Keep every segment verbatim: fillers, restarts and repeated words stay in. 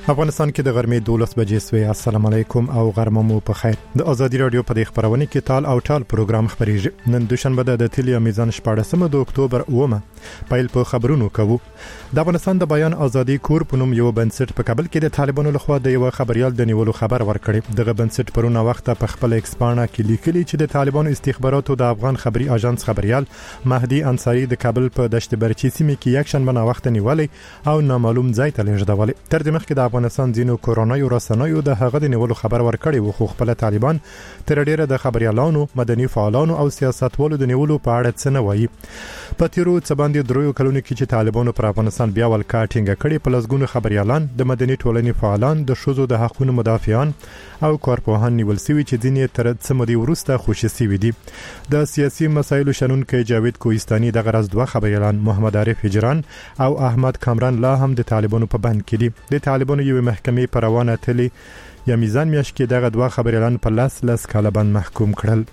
افغانستان کې د غرمې دولس بجې سوې. السلام علیکم او غرمه مو په خیر. د ازادي رادیو په خبرونه کې تال او ټال پروګرام خبريږي. نن دوشنبه د تلیا میزان شپږم د اکتوبر اومه پایل په خبرونو کوو. د افغانستان د بیان ازادي کور په نوم یو بنسټ په کابل کې د طالبانو لخوا د یو خبريال د نیولو خبر ورکړي. دغه بنسټ پرونه وخت په خپل ایکسپانه کې لیکلي چې د طالبانو استخباراتو د افغان خبري اژانس خبريال مهدي انصاری د کابل په دشت برچی سیمه کې یک شنبه نا وخت نیولې او نامعلوم ځای ته لېږدول. تر دې مخکې د افغانستان ځینو کورونایي رسنیو د هغه د نیولو خبر ورکړی و، خو خپل طالبان تر ډیره د خبريالانو، مدني فعالانو او سیاستوالو د نیولو په اړه څه نه وایي. په تیرو څه باندې درو کلونو کې چې طالبانو پر افغانستان بیا ولکا ټینګه کړې، په لسګونو خبريالان، د مدني ټولنې فعالان، د شوزو د حقوقو مدافعان او کارپوهان نیول شوي چې ځینې تر څه مودې وروسته خوشي شوي دي. د سیاسي مسایلو شنونکي جاوید کوهستاني د غرض دوه خبريالان محمد عارف هجران او احمد کامران لا هم د طالبانو په بند کې دي. د طالبانو یو محکمې پر روانه تلی یا میزان میاش کې دغه دوه خبريالان په لاس لاس کاله بند محکوم کړل.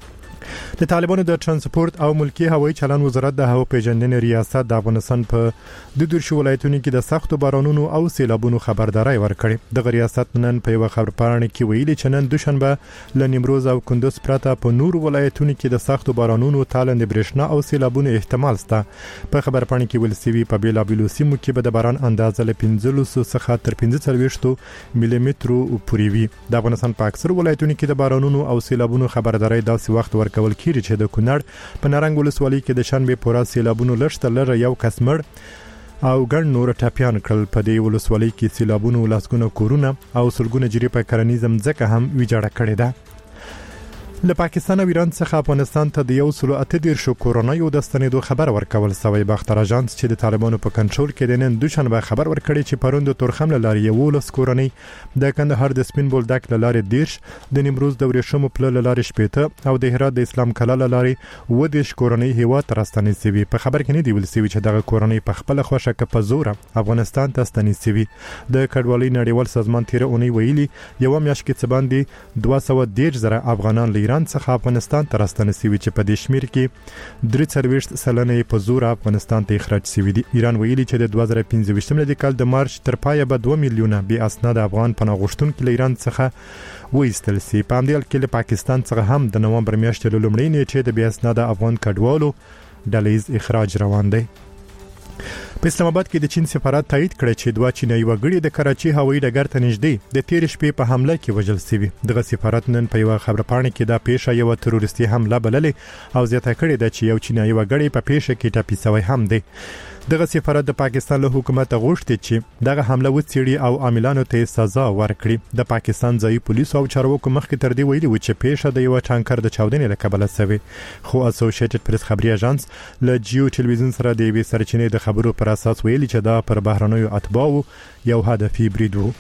د طالبانو د ترانسپورت او ملکی هوایي چلن وزارت د هوا پیژندنې ریاست د افغانستان په د درشو ولایتونو کې د سختو بارانونو او سیلابونو خبرداري ورکړي. د ریاست نن په یو خبرپاڼه کې ویلي چې نن دوشنبه ل نیمروز او کندوز پرته په نور ولایتونو کې د سختو بارانونو، تالند برېښنا او سیلابونو احتمال شته. په خبرپاڼه کې ویل شوی په بیلابیلو سیمو کې به د باران اندازه ل پنځلس څخه تر پنځه څلوېښت ملي مترو پورې وي. د افغانستان په اکثر ولایتونو کې د بارانونو او سیلابونو خبرداري داسې وخت ورکول کیږي چې د کونړ په نارنګ ولسوالۍ کې د شنبه پورا سیلابونو لښته لره یو کس مړ او ګڼ نور ټاپیان کړل. په دې ولسوالۍ کې سیلابونو لاسګونه کورونه او سلګونه جری په کرنیزم ځکه هم ویجاړه کړې ده. له پاکستان او ایران څخه افغانستان ته د یو سلو اته دېرش کورونایي د ستنېدو خبر ورکول شوی. باختر اژانس چې د طالبانو په کنټرول کې د نن دوشنبه خبر ورکړی چې پروند تورخم له لارې یولس کورونی، د کندهار د سپین بولدک له لارې دیرش، د نیمروز د ورېښمو پله له لارې شپېته او د هرات د اسلام کلا له لارې اووه دېرش کورونی هیواد ته راستنې شوي. په خبر کې نه دی ویل شوی چې دغه کورونی په خپل خوښه کې په زور افغانستان ته ستنې شوي. د کډوالۍ نړیوال سازمان تیر اونۍ ویلي یو میاشت کې څه باندې دوه سوه دېرش زره افغانان له ایران څخه افغانستان ته راستنې شوي چې په دې شمیر کې درې څلوېښت سلنه په زور افغانستان ته اخراج شوي دي. ایران ویلي چې د دوه زره پنځه ویشتم د کال د مارچ تر پایه به دوه میلیونه بې اسناد افغان پناه غوښتونکي له ایران څخه وایستل شي. په همدې حال کې له پاکستان څخه هم د نومبر میاشتې له لومړۍ نیټې د بې اسناد افغان کډوالو ډلهیز اخراج روان دی. په اسلام آباد کې د چین سفارت تایید کړی چې دوه چینایي وګړي د کراچي هوایي ډګر ته نږدې د تیر شپې په حمله کې وژل شوي. دغه سفارت نن په یو خبرپاڼه کې دا پیښه یو تروریستي حمله بللې او زیاته کړې ده چې یو چینایي وګړی په پیښه کې ټپي شوی هم دی. دغه سفارت د پاکستان له حکومت غوښتي چې دغه حمله وڅېړي او عاملانو ته سزا ورکړي. د پاکستان ځایي پولیسو او چارواکو مخکې تر دې ویلي و چې پیښه د یو ټانکر د چاودنې له کبله شوې، خو اسوسییټډ پریس خبري اژانس له جیو ټلویزیون سره د یوې سرچینې د خبرو پر اساس ویلي چې دا پر بهرنیو اتباعو یو هدفي برید و.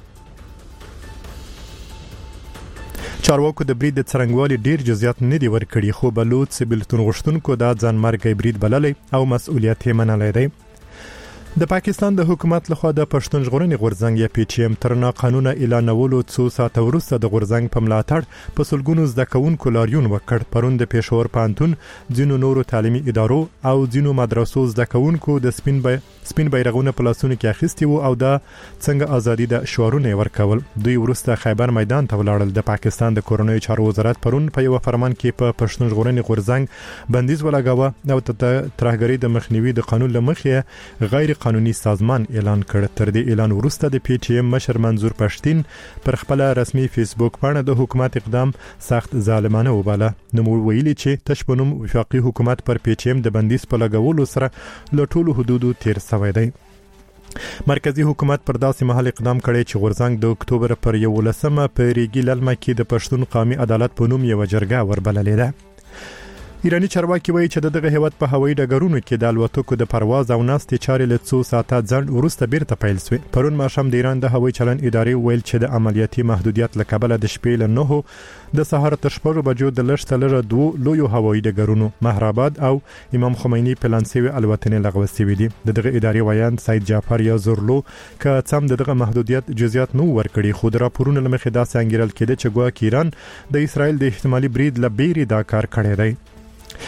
چارواکو د برید د څرنګوالي ډیر جزئیات نه دی ورکړي، خو بلوط سیبلتون غوښتونکو دا ځان مرګي برید بللی او مسؤلیت یې منلی دی. د پاکستان د حکومت لخوا د پښتون ژغورنې غورځنګ یا پی ټی ایم تر ناقانونه اعلانولو څو ساعته وروسته د غورځنګ په ملاتړ په سلګونو زده کوونکو لاریون وکړ. پرون د پېښور پوهنتون، ځینو نورو تعلیمي ادارو او ځینو مدرسو زده کوونکو د سپین بی سپین بیرغونه په لاسونو کې اخیستي وو او دا څنګه ازادي د شعارونه ورکول. دوی وروسته خیبر میدان ته ولاړل. د پاکستان د کورنیو چارو وزارت پرون په یو فرمان کې په پښتون ژغورنې غورځنګ بندیز ولګاوه او د ترهګرۍ د مخنیوي د قانون له مخې غیر قانوني سازمان اعلان کړ. تر دې اعلان وروسته د پی ټی ایم مشر منظور پښتين پر خپل رسمي فیسبوک باندې د حکومت اقدام سخت ظالمانه وباله. نو ویلي چې تشبنوم وفاقي حکومت پر پی ټی ایم د بندیز په لګولو سره له ټولو حدودو تیر شوی دی. مرکزی حکومت پر داسې مهال اقدام کړی چې غورځنګ د اکتوبر پر یولسمه په ریګي للمه کې د پښتون قومي عدالت په نوم یو جرګه وربللې ده. ایرانی چارواکي وایي چې دغه هیواد په هوایي ډګرونو کې د الوتکو د پرواز او ناستې چارې له څو ساعته ځنډ وروسته بیرته پیل شوې. پرون ماښام د ایران د هوایي چلن ادارې ویل چې د عملیاتي محدودیت له کبله د شپې له نهو د سهار تر شپږو بجو د لږ لږه دوو لویو هوایي ډګرونو مهرآباد او امام خمیني پلان شوي الوتنې لغوه شوي دي. د دغه ادارې ویاند سید جعفر یازورلو که څم د دغه محدودیت جزئیات نو ورکړي، خو د راپورونو له مخې داسې انګیرل کېده چې ګواکې ایران د اسرائیل د احتمالي برید له بیرې دا کار کړی دی.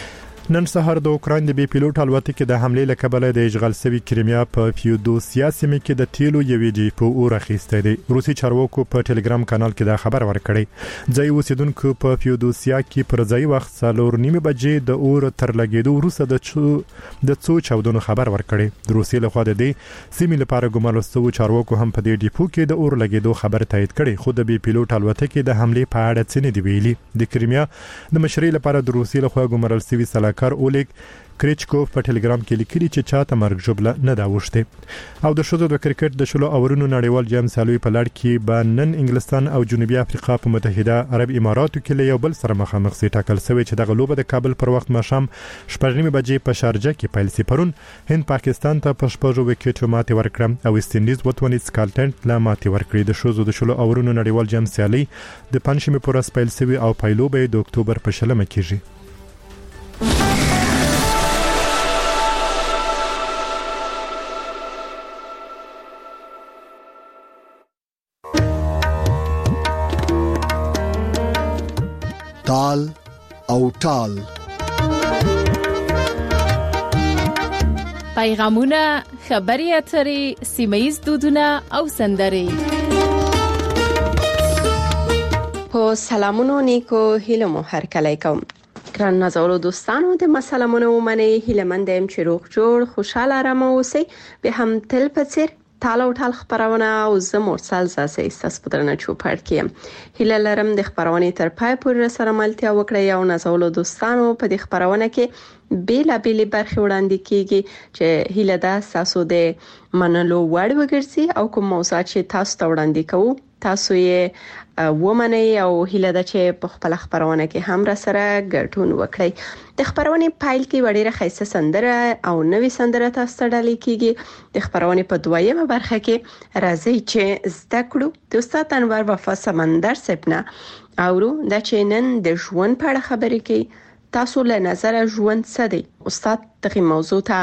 نن سهار د اوکراین د بي پیلوټ الوتکې د حمله لکبله د اشغال سوي کریمیا په فیودوسیا سیمه کې د تیلو یوې جیپو اورخیسته دی. روسي چارواکو په ټلګرام کانال کې دا خبر ورکړی. ځای اوسیدونکو په فیودوسیا کې پر ځای وخت څلور نیمه بجې د اور تر لګیدو وروسته د چو د څو چاودنو خبر ورکړی. د روسي لخوا د دې سیمې لپاره ګمارل شوی چارواکو هم په دې ډیپو کې د اور لګیدو خبر تایید کړي. خو د بي پیلوټ الوتکې د حمله په اړه څه نه دی ویلي. د کریمیا د مشرۍ لپاره د روسي لخوا ګمارل شوی سلاکار اولیګ کریچکوف په ټلګرام کې لیکلي چې چاته مرګ جوړه نه دا وشته. او د شوزو د کرکټ د شلو اورونو نړیوال جام سالوي په لړ کې به نن انګلستان او جنوبي افریقا په متحده عرب اماراتو کې له یو بل سره مخامخ سي ټاکل شوی چې د غلوبه د کابل پر وخت ماښام شپږ نیمه بجې په شارجه کې پیل سي. پرون هند پاکستان ته په شپږو وکټو ماتې ورکړه او ویسټ انډیز وتونی سکاټلند لا ماتې ورکړي. د شوزو د شلو اورونو نړیوال جام سالي د پنځمه پر ورځ پیل سوی او پایلو به د اکتوبر په شلمه کېږي. تال او ټال پیغامونه، خبري اترې، سیمایي دودونه او سندري. په سلامونو نیکو هیله مو هر کله کوم. ګران نازولو دوستانو د مسالمونو ومني هیله مندم چې روغ جوړ خوشاله آرام اوسئ. به هم تل پڅیر تال او ټال خبرونه او زموږ سال زاسي تاسو په درنه چوپړ کې هیله لرم د خبرونه تر پای پورې سره ملتیا وکړئ. او نازولو دوستانو په دې خبرونه کې بیلا بیلی برخه وړاندې کیږي چې هیله دا تاسو د منلو وړ وګرځي او کوم موضوع چې تاسو ته وړاندې کوو تاسو یې ومنئ او هیله دا چې په خپل خبرونه کې هم را سره ګډون وکړئ. د خبرونه پایل کې وړيره خیسه سندره او نوې سندره تاسو ته ډالۍ کیږي. د خبرونه په دویمه برخه کې راځي چې زده کړو د استاد انور وفا سمندر سپنا اورو دا چې نن د ژوند په اړه خبرې کوي. تاسو له نظر ژوند څه دی؟ استاد دغه موضوع ته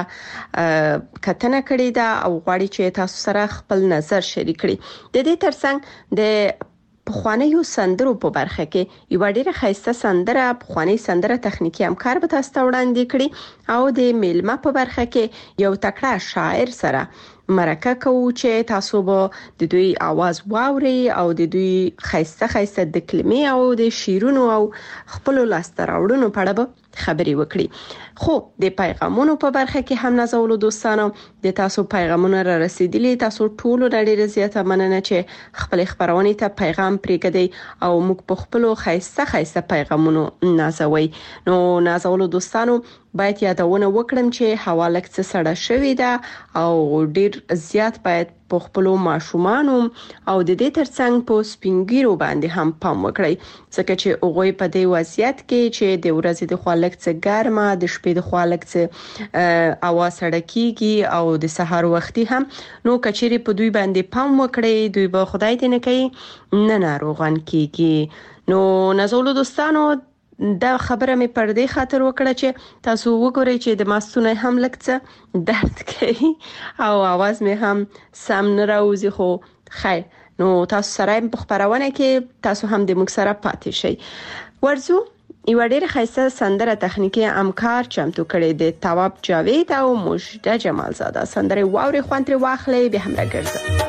کتنه کړې ده او غواړي چې تاسو سره خپل نظر شریک کړئ. د دې ترڅنګ د پخوانیو سندرو په برخه کې یو ډېر خاصه سندره پخوانی سندره تخنیکی همکار به تاسو ته وړاندې کړي او د میلمه په برخه کې یو تکړه شاعر سره مرکه کوو چې تاسو به د دوی आवाज واوري او د دوی خاصه خاصه د کلمې او د شیرونو او خپل لاستراوړونو په اړه خبري وکړي. خو د پیغامونو په برخه کې هم نازولو دوستانو د تاسو پیغامونه را رسیدلي. تاسو ټول ډېر زیاته مننه چې خپل خبرونه ته پیغام پرېږدئ او موږ په خپل خاصه خاصه پیغامونو نازوي. نو نازولو دوستانو باید یادونه وکړم چې حواله څه سړه شوې ده او ډېر زیات باید په خپل ماشومان او د دې ترڅنګ په سپینګیرو باندې هم پام وکړئ ځکه چې هغه په دې وضعیت کې چې د ورځې د خالق څخه ګرمه د شپې د خالق څخه اواز سړکیږي او د سحر وختي هم نو کچېری په دوی باندې پام وکړئ. دوی به خدای دې نه کوي نه ناروغان کیږي. نو نازولو دوستانو دا خبره مې پر دې خاطر وکړه چې تاسو وګورئ چې د ماستونه هم لکڅه درد کوي او आवाज مې هم سم نه راوځي. خو خیر نو تاسو سره په خبرونه کې تاسو هم د موږ سره پاتې شئ. ورزو یو ډېر خاصه سندره تخنیکی همکار چمتو کړي د تواب جاوید او مجده جمالزاده. سندره واوري خوانتري واخلي به هم راګرځي.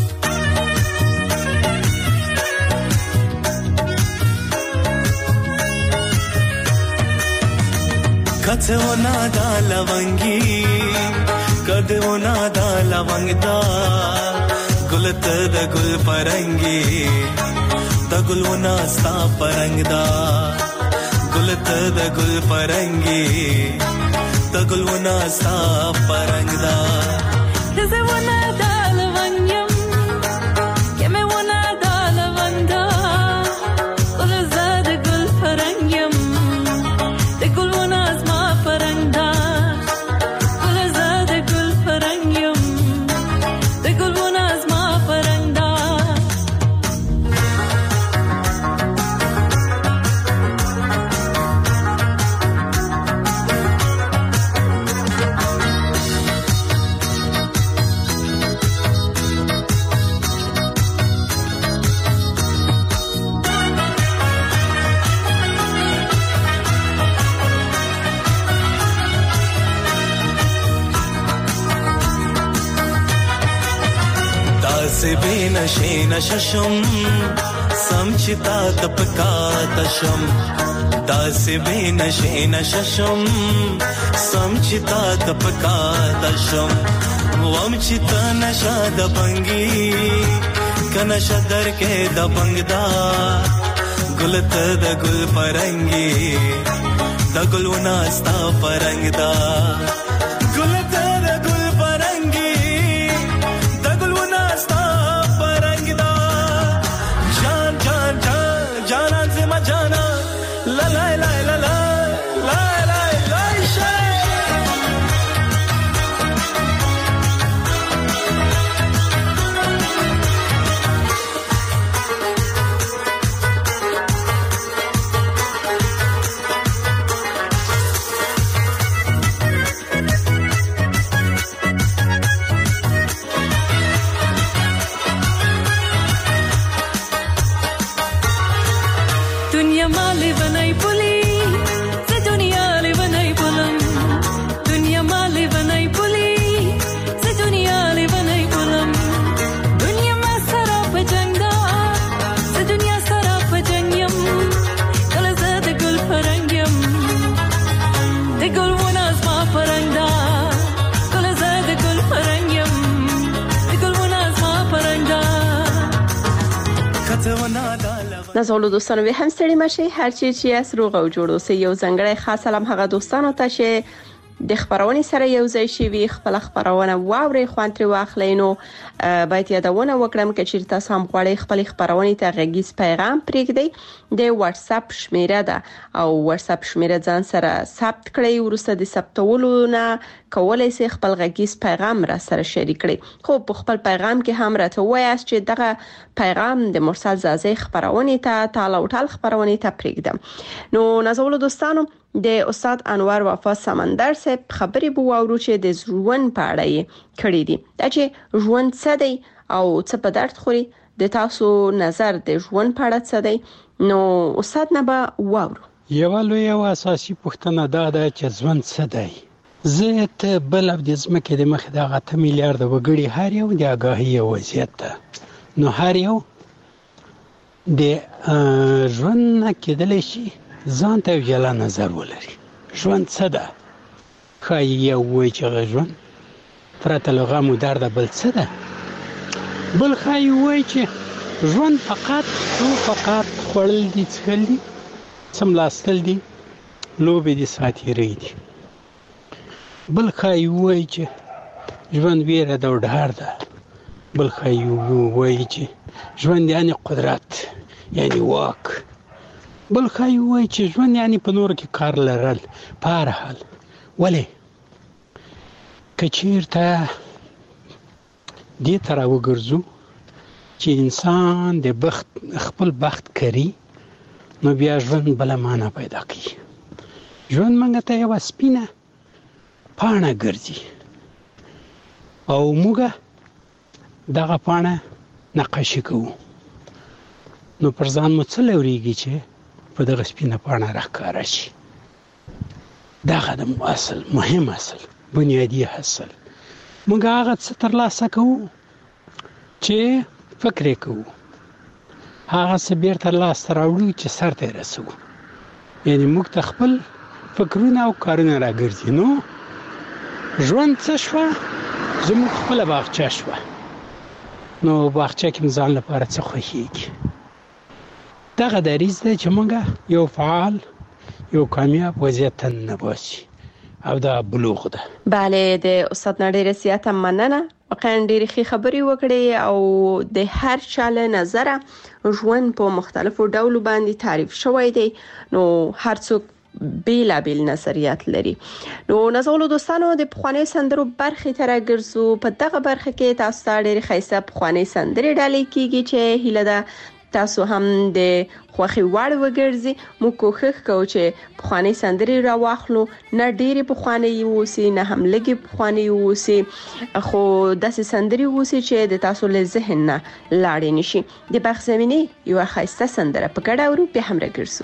کته و نادا لونگی کده و نادا لونگ دا گلت دا گل پرنگی دا گل و ناستا پرنگ دا گلت دا گل پرنگی دا گل و ناستا پرنگ دا دزه و نادا لونگیم کمه و نادا لونگا گل زاد گل پرنگیم د گل و ناز پرنگا گل زاد گل پرنگیم د گل و ناز ما پرنگا داسې بې نشې نشه شم سم چې تا ته په کاته شم داسې بې نشې نشه شم سم چې تا ته په کاته شم وام چې تا نشه د بنګي که نشه درکې د بنګ دا ګل ته د ګل پرنګي د ګلونه ستا پرنګ دا ګل ته د ګل پرنګي د ګلونه ستا پرنګ دا جان جان جان جانان زما جانا لا لا لا لا لا لا لا لا شي نازولو دوستانو به هم ستړي مشي هر چی چې اس روغ او جوړ اوسې یو ځنګړی خاص سلام هغه دوستانو ته چې د خبرونې سره یو ځای شي وي خپل خبرونه واوري خوان تر واخلینو باید یادونه وکړم چې چیرته سم غواړي خپل خبرونه ته غږیز پیغام پرېږدي د واتس اپ شمیره ده او واتس اپ شمیره ځان سره ثبت کړئ ورسته د ثبتولو نه کولای شي خپل غږیز پیغام را سره شریک کړئ خو په خپل پیغام کې هم راته وایاست چې دغه پیغام د مرسل زازي خبرونه ته تعال او تعال خبرونه ته پرېږدم نو نازولو دوستانو د استاد انور وفا سمندر صاحب خبرې بو اورو چې د ژوند په اړه یې کړې دي دا چې ژوند څه دی او څه په درد خوري د تاسو نظر د ژوند په اړه څه دی نو استاد نه به واورو یو لوی او اساسي پوښتنه دا ده چې ژوند څه دی زه ته بل د ځمکې د مخ د غته میلیارډ وګړي هر یو د آگاهی وضعیت ده نو هر یو د ژوند کېدل شي ځان ته جلا نظر ولري ژوند څه ده خای یو وای چې ژوند پرته له غم او درد بل څه ده بل خای وای چې ژوند فقط او فقط خړل دي څخل دي سملاستل دي لوبې دي ساتيري دي بل خای وای چې ژوند ویره د ډار ده بل خای وای چې ژوند یعنی قدرت یعنی واک بل خای وای چې ژوند یعنی په نور کې کار لرل په هر حال ولی کچیرته دې تر وګرځو چې انسان د بخت خپل بخت کری نو بیا ژوند بل معنا پیدا کوي ژوند منګه ته یو سپینه پاڼه ګرځي او موږ دغه پاڼه نقاشي کوو نو پر ځان مو څه لوريږي چې په دغه سپینه پاڼه راکاره شي دغه د اصل مهم اصل بنیادی اصل موږ هغه څه ترلاسه کوو چې فکر کوو هغه څه بیرته ترلاسه راوړو چې سر ته رسو یعنی موږ خپل فکرونه او کارونه راګرځي نو ژوند څه شو زموږ خپل باغچه شو نو باغچه کې ځان لپاره څه خوښیږي دغه دریز ده چې موږ یو فعال یو کامیاب وضعیت نه باسي او دا بلوغ ده بله د استاد نړۍ رسیاته مننه واقعا ډېری ښه خبرې وکړې او د هر چا له نظره ژوند په مختلفو ډولو باندې تعریف شوی دی نو هر څوک بیلا بیل نظریات لري نو نازولو دوستانو د پخوانی سندرو برخې تر ګرځو په دغه برخه کې تاسو ته ډېر خیسه پخوانی سندرې ډالې کیږي چې هیله ده تاسو هم د خوخي وړ وګرځي مو کوښښ کوو چې پخوانی سندرې راواخلو نه ډېری پخوانی ووسی نه هم لګي پخوانی ووسی خو داسې سندرې ووسی چې د تاسو له ذهن نه لاړې نشي د بخ زمینی یو خیسته سندره په ګډه ورو په هم راګرځو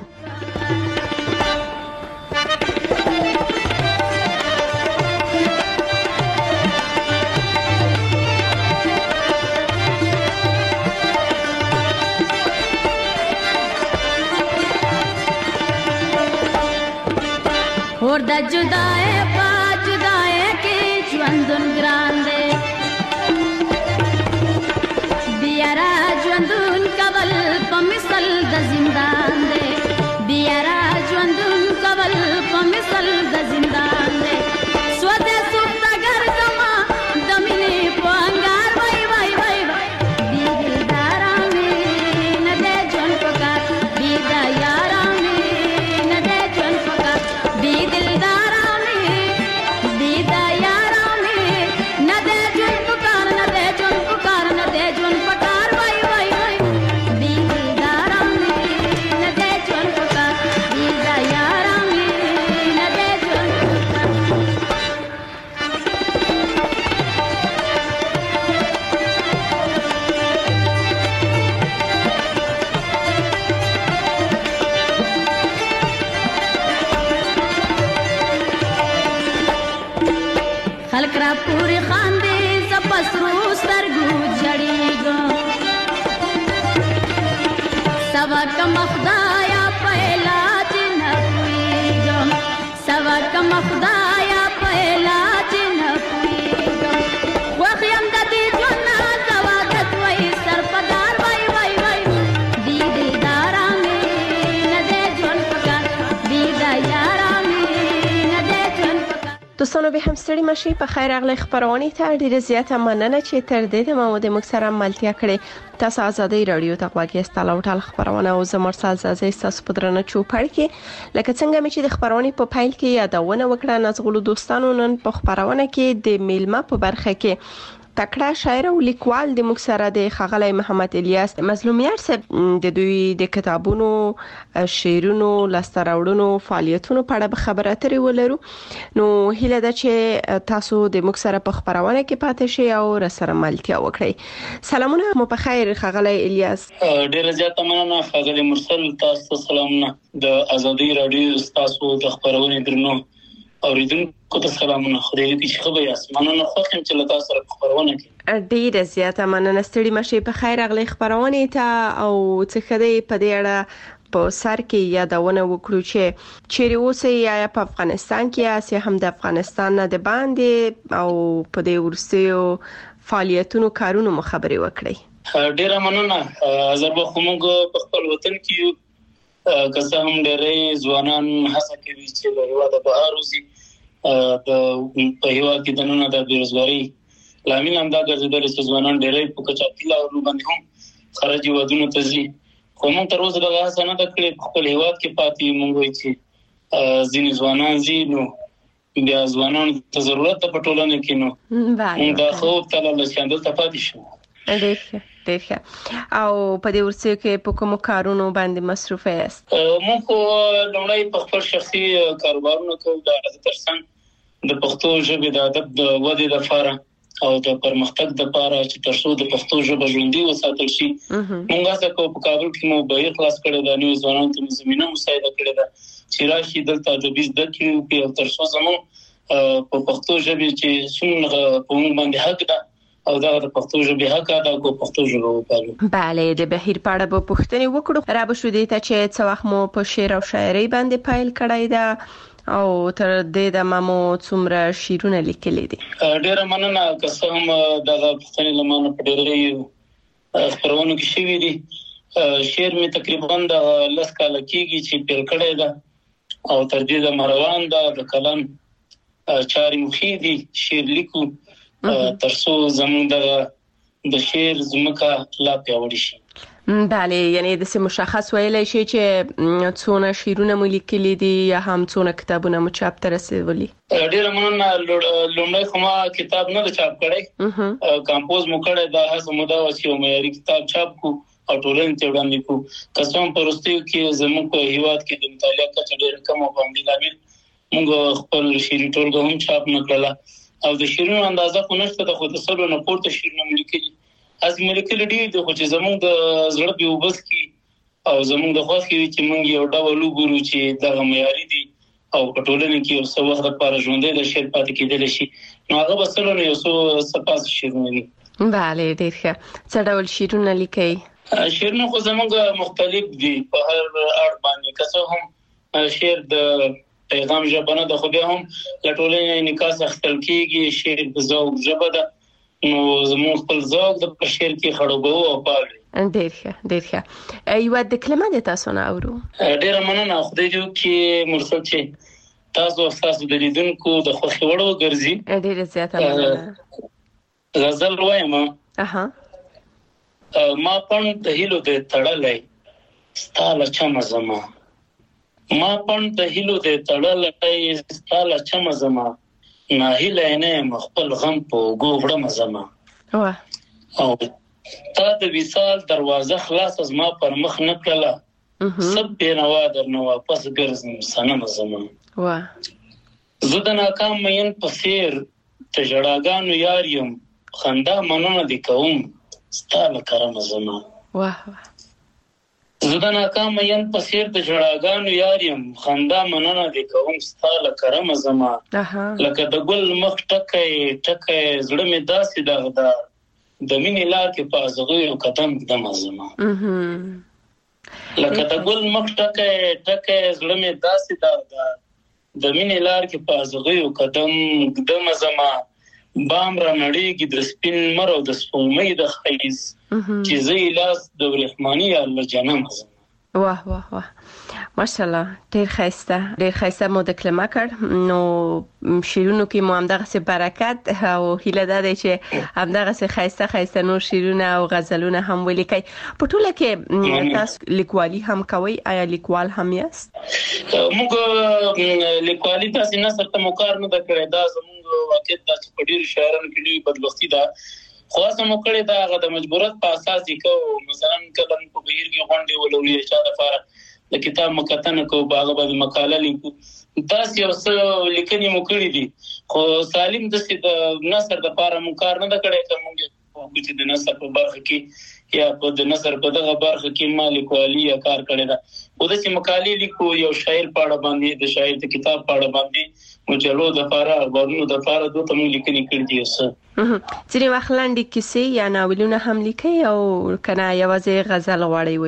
نور د جدای په جدای کې ژوندون ګران دی بیا را ژوندون کول په مثل د زندان دی بیا را ژوندون کول په مثل د زندان دی سوده سوخته ګرځما د مینې په انګار وای وای وای دی دلدارا مې نه دې جون پکار دی دا یارا مې نه دې جون پکار دی دلدارا مې دی دا یارا مې نه دې جون پکار نه دې جون پکار نه دې جون پکار وای وای وای دی دلدارا مې نه دې جون پکار دی دا یارا مې نه دې جون خلق را پوری خاندې زپسرو سترګو جړېږم سوا کم خدایا په علاج نه پوهېږم سوا کم خدایا په علاج نه پوهېږم خوښ یم د دې ژوند نه زوادت وای سرپدار وای وای وای دی دلدارا مې نه دې ژوند پکار دی دا یارا مې نه دې ژوند پکار دوستانو به هم ستړي مشي په خیر اغلی خبرونه ته ډیره زیاته مننه چې تر دې د مو د مکسره ملتیا کړې تاسو آزادۍ رادیو ته غواګي ستاله او ټال خبرونه او زمرسال زازي تاسو پدرنه چوپړ کې لکه څنګه مې چې د خبرونه په پایل کې یادونه وکړه نازغلو دوستانو نن په خبرونه کې د میلمه په برخه کې تکړه شاعر او لیکوال د مکسره د خغلی محمد الیاس مظلومیت صاحب د دوی د کتابونو شعرونو لاستراوړونو فعالیتونو په اړه خبره اترې ولرو نو هیله ده چې تاسو د مکسره په خبرونه کې پاتې شئ او رسره ملتیا وکړئ سلامونه مو په خیر خغلی الیاس ډیره زیاته مننه خغلی مرسل تاسو سلامونه د ازادي رادیو تاسو د خبرونه درنو اوریدونکو ته سلامونه خدای دې چې خبر یاست مننه خو هم چې لتا سره خبرونه کوي ډیره زیاته مننه ستړي مشي په خیر اغلی خبرونه ته او څه خدای په دې اړه په سر کې یادونه وکړو چې چیرې اوسې یا په افغانستان کې یا هم د افغانستان نه د باندې او په دې ورسېو فعالیتونو کارونو مخابري وکړي ډیره مننه زربه خموږ په خپل وطن کې که څه هم ډېرې ځوانان هڅه کوي چې له هېواده بهر وځي په هېواد کې دننه د بېروزګارۍ لامل همدا ګرځېدلی چې ځوانان ډېرې په کچاپي لارو باندې هم خارج هېوادونو ته ځي خو موږ تر اوسه دغه هڅه نه ده کړې په خپل هېواد کې پاتې یو موږ وایو چې ځینې ځوانان ځي نو بیا ځوانانو ته ضرورت ده په ټولنه کې نو موږ دا خوب تلله چې همدلته پاتې شو ډېر ښه ډېر ښه او په دې ورسېو کې په کومو کارونو باندې مصروف یاست موږ لومړی په خپل شخصي کاروبارونو کوو د ترڅنګ د پښتو ژبې د ادب د ودې لپاره او د پرمختګ لپاره چې ترڅو د پښتو ژبه ژوندۍ وساتل شي موږ هڅه کوو په کابل کې مو به خلاص کړی د نوې ځوانانو ته زمينه مساعده کړې ده چې راشي دلته ادبي زده کړې او ترڅو زموږ په پښتو ژبې چې څومره په موږ باندې حق ده او دا د پښتو ژبې حق ادا کو پښتو ژبه وپالو bale د بهیر پاړه په پښتني وکړو را به شو دي ته چې څو وخت مو په شعر او شاعري باندې پایل کړای دا او تر دې د مامو څومره شعرونه لیکلي دي ډیره مننه که څه هم د پښتني لمانه په ډیرې خبرونو کې شوی دي شعر می تقریبا د لس کال کېږي چې پیل کړی دا او تر دې د مروان دا د کلام چاري مخې دي شعر لیکو ترڅو زموږ د د شعر زمکه لا پیاوړی شي bale یعنی د څه مشخص ویلای شي چې څونه شعرونه مو لیکلي دي یا هم څونه کتابونه مو چاپ تر رسولي ډیره مننه لومړی کوم کتاب نه چاپ کړی کمپوز مو کړی دا هڅه مو دا و چې معیاري کتاب چاپ کو او ټولنې ته وړاندې کو قسم پرستیو کې زموږ په هیواد کې د مطالعه کچه ډیره کم او باندې لامل موږ خپل شعري ټولګه هم چاپ نه کړله او د شیرونو اندازه خو نشته د خود سره نه پورته شیرونه ملکلي از ملکلي دي د خو چې زموږ د زړه په وبس کې او زموږ د خوښ کې چې موږ یو ډول وګورو چې دغه معیاري دي او په ټولنه کې یو څه وخت لپاره ژوندۍ د شعر پاتې کېدل شي نو هغه بسلو نه یو څه سپاس شیرونه دي bale ډیر ښه څه ډول شیرونه لیکي شیرونه خو زموږ مختلف دي په هر اړ باندې که څه هم شعر د پیغام ژبه نه د خو بیا هم لټولې انعکاس اخیستل کېږي. شعر د ذوق ژبه ده، نو زموږ خپل ذوق د په شعر کې خړوبو او پالو. ډېر ښه ډېر ښه. یوه د کلمه د تاسو نه اورو. ډېره مننه. خدای دې وکړي مرسل چې تاسو او تاسو د لیدونکو د خوښې وړ وګرځي. ډېره زیاته مننه. غزل وایم. اها ما پڼ د هیلو دې تړلی ستا له چمه زما، ما پڼ د هیلو دې تړلی ستا له چمه زما، ناهیلی نه یم خپل غم په اوږو وړمه زما. او تا د وصال دروازه خلاصه زما پر مخ نه کړله، سب بېنوا درنه واپس ګرځم صنمه زما. زه د ناکام مین په څېر د ژړاګانو یار یم، خندا مننه دې کوم ستا له کرمه زما. زه د ناکام مین په څېر د ژړاګانو یار یم، خندا مننه دې کوم ستا له کرمه زما. لکه د ګل مخ ټکی ټکی زړه مې داسې داغدار، د مینې لار کې په ازغیو قدم ږدمه زما. لکه د ګل مخ ټکی ټکی زړه مې داسې داغدار، د مینې لار کې په ازغیو قدم ږدمه زما. بام را نړیږي د سپین لمر او د سپوږمۍ د ښایست، چې زه یې لاس د ورېښماني یار له جنمه زما. واه واه واه ماشاءالله ډېر ښایسته ډېر ښایسته مو د کلمه کړ. نو شعرونو کې مو همدغسې برکت او هیله دا دی چې همدغسې ښایسته ښایسته نور شعرونه او غزلونه هم ولیکئ. په ټوله کې تاسو لیکوالي هم کوئ؟ آیا لیکوال هم یاست؟ موږ لیکوالي داسې نثر ته مو کار نه ده کړی، دا زموږ واقعیت دا چې په ډېرو شاعرانو کې لوی بدبختي ده. خو هڅه مو کړې ده هغه د مجبورت په اساس یې کوو. مثلا کله موږ په بهیر کې غونډې ولولې چا دپاره د کتاب مکتنه کوو، په هغه باندې مقاله لیکو، داسې یو څه لیکنې مو کړي دي. خو سالم داسې د نثر دپاره مو کار نه ده کړی که موږ وکړو چې د نثر په برخه کې یا په د نثر په دغه برخه کې ما لیکوالي یا کار کړی ده. خو داسې مقالې لیکو یو شاعر په اړه باندې، د شاعر د کتاب په اړه باندې، مجلو دپاره اخبارونو دپاره دوی ته موږ لیکنې کړي دي. څه ځینې وخت لنډې کیسې یا ناولونه هم لیکئ او که نه یوازې غزل غواړئ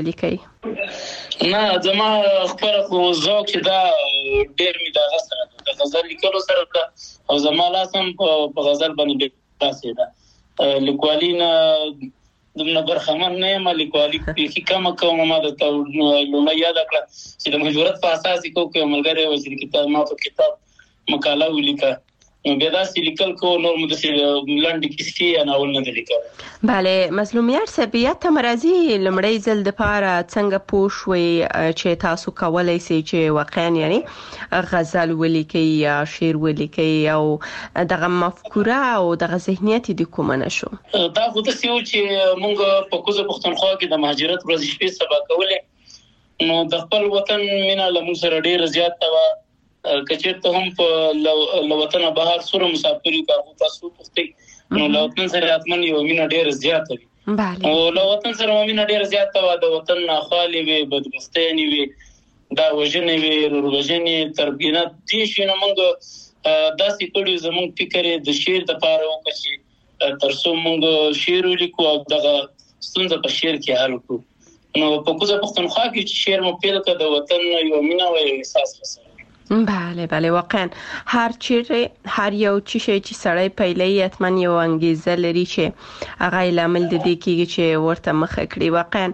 ولیکئ؟ نه زما خپله خو ذوق چې دا ډېر مې د هغه سره ده، د غزل لیکلو سره ده، او زما لاس هم په غزل باندې داسې ده. لیکوالي نه دومره برخمن نه یم، لیکوالي بیخي کمه کوم. ما درته لومړی یاده کړه چې د مجبورت په اساس یې کوو، که یو ملګری وایي چې کتاب ما په کتاب مقاله ولیکه، نو بیا داسې لیکل کوو، نور مو داسې لنډې کیسې یا ناول نه دی لیکلی. بله مظلوم یار صاحب، یاد ته مو راځي لومړی ځل دپاره څنګه پوه شوئ چې تاسو کولی سئ چې واقعا یعنې غزل ولیکئ یا شعر ولیکئ، او دغه مفکوره او دغه ذهنیت یې د کومه نه شو؟ دا خو داسې و چې موږ په کوزه پښتونخوا کې د مهاجرت ورځې شپې سبا کولې، نو د خپل وطن مینه له موږ سره ډېره زیاته وه. که چېرته هم په له وطنه بهر سوره مسافر یو، که هغو تاسو وپوښتئ، نو له وطن سره حتما یوه مینه ډېره زیاته وي. او له وطن سره مو مینه ډېره زیاته وه. د وطن ناخوالې وې، بدبختیانې وې، دا وژنې وې، روروژنې، تربینت، دې شیونه موږ داسې کړي. زموږ فکر یې د شعر دپاره وکړه چې تر څو موږ شعر ولیکو او دغه ستونزه په شعر کې حل کړو. نو په کوزه پښتونخوا کې چې شعر مو پیل کړه، د وطن یوه مینه وه، یو احساس رسوي. بله بله واقعا هر چیرې هر یو چی شي چې سړی پیلوي حتما یو انګیزه لري چې هغه لامل د دې کېږي چې ورته مخه کړي. واقعا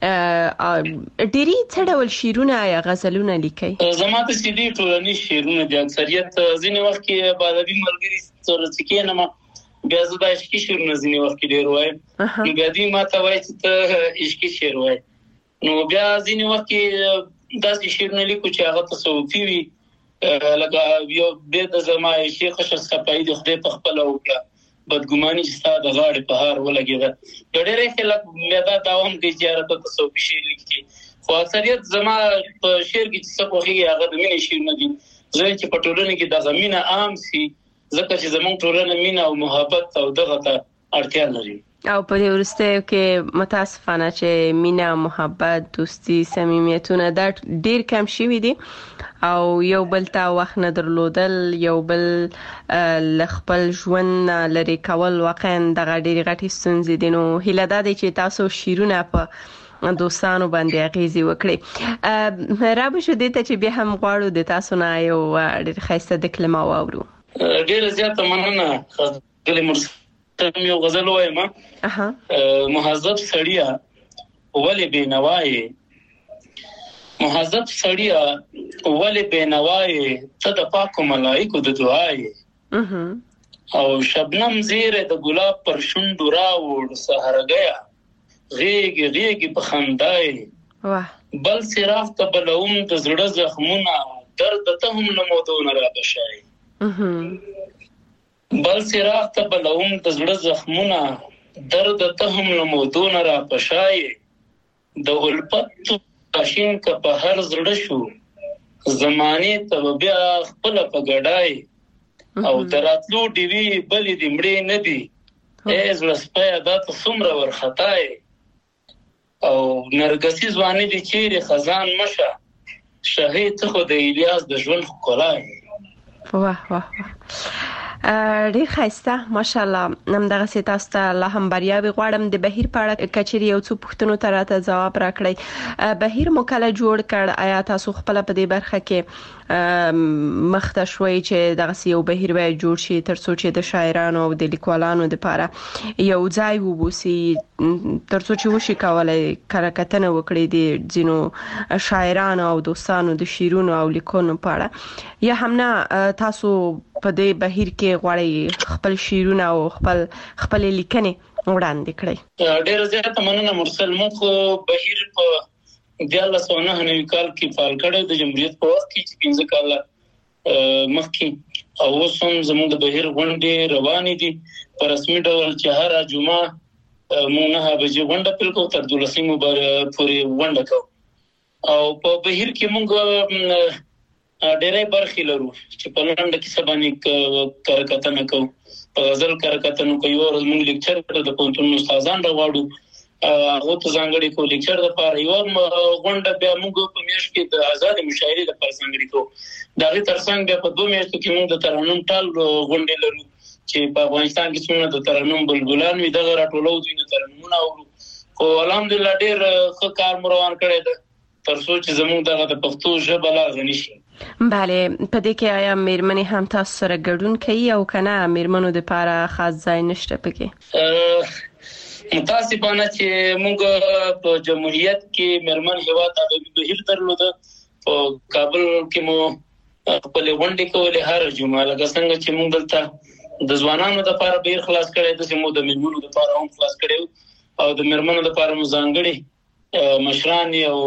ډېری څه ډول شعرونه یا غزلونه لیکئ؟ زما د سیدي ټولنیز شعرونه دي اکثریت. ځینې وخت کې په ادبي ملګري سره چې کېنم بیا زه د عشقي شعرونه ځینې وخت کې ډېر وایم، نو بیا دوی ما ته وایي چې ته عشقي شعر وایې. نو بیا ځینې وخت کې داسې شعرونه لیکو چې هغه تصوفي وي، لکه یو بیت زما شیخ شخص خپای د خدای په خپل وکړه، بدګماني چې ستا د غاړې په هار ولګېده. یو ډېر خلک مې دا داوم کوي چې یاره ته تصوفي شعر لیکي، خو اکثریت زما په شعر کې چې څه خوښېږي هغه د مینې شعرونه دي. زه چې په ټولنه کې دغه مینه عام سي، ځکه چې زموږ ټولنه مینه او محبت او دغه ته اړتیا لري. او په دې وروستیو کې متاسفانه چې مینه، محبت، دوستي، صمیمیتونه دا ډېر کم شوي دي، او یو بل ته وخت نه درلودل، یو بل له خپل ژوند لرې کول واقعا دغه ډېرې غټې ستونزې دي. نو هیله دا دی چې تاسو شعرونه په دوستانو باندې اغیزي وکړي. را به شو دې ته چې بیا هم غواړو د تاسو نه یو ډېر ښایسته د کلمه واورو. ډېر زیاته مننه. غلي مرسم یو غزل وایم. اها مهذب سړیا ولې بینوای، مهذب سړیا ولې بینوای، ته د پاکو ملائکو د دعای. او شبنم زیره د ګلاب پر شونډو راوړ، سحرګیا غیږ غیږ په خندای. واه بل سراغ ته بلوم د زړه زخمونه، درد ته هم لمودونه را بشای. بل سراغ ته بلوم د زړه زخمونه، درد ته هم لمودونه را بشای. د الفت تاشین کا په هر زړه شو، زمانه ته بیا خپل په ګډای. او دراتلو دیوی بلې د مړې نه دي، ایز لسپیا دا ته څومره ورخطای. او نرګسي ځواني دي چیرې خزان مشه، شهید ته خو د الیاس د ژوند ښکلای. واه واه ډېر ښایسته ماشاءالله. هم دغه سي تاسو ته الله هم بریاوي غواړم. د بهیر په اړه کچري یو څو پوښتنو ته راته ځواب راکړئ. بهیر مو کله جوړ کړ؟ آیا تاسو خپل په دې برخه کې مخته شوي چې دغه سي یو بهیر وای جوړ شي ترڅو چې د شاعرانو او د لیکوالانو لپاره یو ځای وبوسي، ترڅو چې وشي کولای کارکتنه وکړي د ځینو شاعرانو او دوستانو د شیرونو او لیکونو په اړه؟ یا هم نه تاسو په دې بهیر کې غواړئ خپل شیرونه او خپل خپل لیکنې وړاندې کړئ؟ ډېر زیات مننه مرسل. مو خو بهیر په دیاله سونه نوي کال کې فعال کړو د جمهوریت په وخت کې چې پنځه کال مخکې، او اوس هم زموږ د بهیر غونډې روانې دي په رسمي ډول چې هر جمعه مونږ نه بجې غونډه پیل کوو تر دولسمې پورې غونډه کوو. او په بهیر کې مونږ ډېرې برخې لرو چې په لنډه کې سبانې کارکتنه کوو، په غزل کارکتنه کوو. یو ورځ مونږ لیکچر د پوهنتون استادان راوړو، هغه ته ځانګړي کو لیکچر د پاره یو غونډه بیا موږ په میاشت کې د آزاد مشاعرې د پاره ځانګړي کو. دا غي ترڅنګ بیا په دوه میاشتو کې موږ د ترنم ټال غونډې لرو چې په افغانستان کې څومره د ترنم بلبلان وي دغه راټولو دي نو ترنمونه اورو. خو الحمدلله ډېر ښه کار مو روان کړی دی ترڅو چې زموږ دغه د پښتو ژبه لا غني شي. بله په دې کې آیا میرمنې هم تاسو سره ګډون کوي او کنه میرمنو د لپاره خاص ځای نشته پکې؟ متاسفانه چې موږ په جمهوریت کې میرمن هیواد ادبي بهیر درلوده. په کابل کې مو خپل غونډې کولې هر جمعه، لکه څنګه چې موږ دلته د ځوانانو لپاره بهیر خلاص کړی د سیمو د میرمنو لپاره هم خلاص کړی او د میرمنو لپاره مو ځانګړي مشران او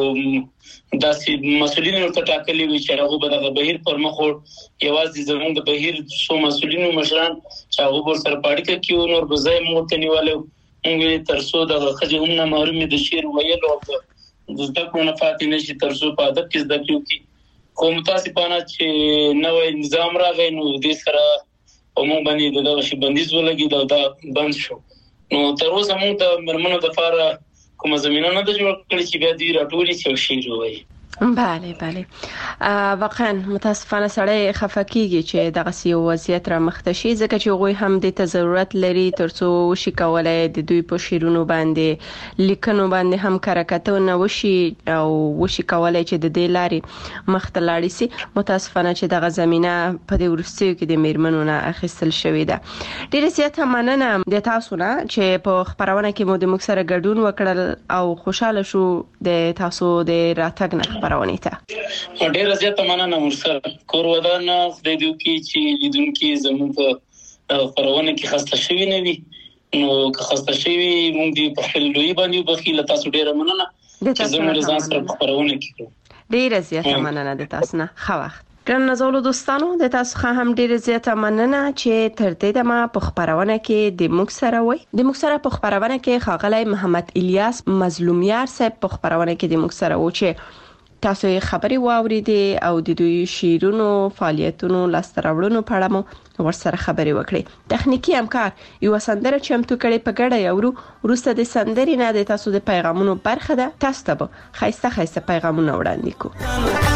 داسې مسؤلین ورته ټاکلي وي چې هغه به د بهیر پر مخ یوازې زموږ د بهیر څو مسؤلین او مشران چې هغه ور سره پاړیکه کیو نور به ځای مو ته نیولو موږ ترڅو د خځې هم نه محروم د شعر ویلو او د زده کړو نه پاتې نشي ترڅو په ادب کې زده کیو کی کوم متاسفانه چې نوې نظام راغی نو د سره موږ باندې دغه شی بندیز ولګي دا بند شو. نو تر اوسه موږ د مرمنو د لپاره کومه زمينه نه د جوړ کړی چې بیا دی راټولي چې شعر وایي. بله بله واقعا متاسفانه سړی خفقېږي چې دغه سی وضعیت را مخته شي ځکه چې غوي هم د ضرورت لري ترڅو وشي کولای د دوی په شیرونو باندې لیکنو باندې هم کارکتونه وشي او وشي کولای چې د دې لارې مخته لاړ شي. متاسفانه چې دغه زمينه په دې ورستیو کې د میرمنو نه اخیستل شوې ده. ډېر زیات مننه د تاسو نه چې په خبرونه کې مو د موږ سره ګډون وکړل او خوشاله شو د تاسو د راتګ نه خبرونه ته. ډېر زیات مننه مرسل کور ودان خدای دې وکړي چې لیدونکو زموږ په خبرونه کې خسته شوي نه وي. نو که خسته شوي موږ دې په خپل لوی باندې بخیله تاسو ډېر مننه چې زموږ ځان سره په خبرونه کې. ډېر زیات مننه د تاسو نه. ښه وخت. ګران نازولو دوستانو د تاسو څخه هم ډېر زیاته مننه چې تر دې دمه په خبرونه کې د موږ سره وای. د موږ سره په خبرونه کې ښاغلی محمد الیاس مظلومیار صاحب په خبرونه کې د موږ سره و چې تاسو یې خبري واوریدې او د دوی شیرونو فعالیتونو لاستراوړونو په اړه مو ورسره خبري وکړې. تخنیکی همکار یو سندره چمتو کړي په ګډه یورو وروسته د سندري نه د تاسو د پیغامونو برخه ده. تاسو ته به خایسته خایسته پیغامونه وړاندې کوو.